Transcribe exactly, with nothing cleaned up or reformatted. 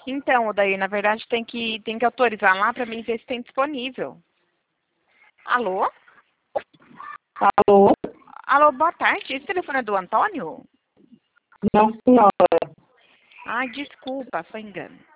Então, daí, na verdade, tem que, tem que autorizar lá para mim ver se tem disponível. Alô? Alô? Alô, boa tarde. Esse telefone é do Antônio? Não, senhora. Ai, desculpa, foi engano.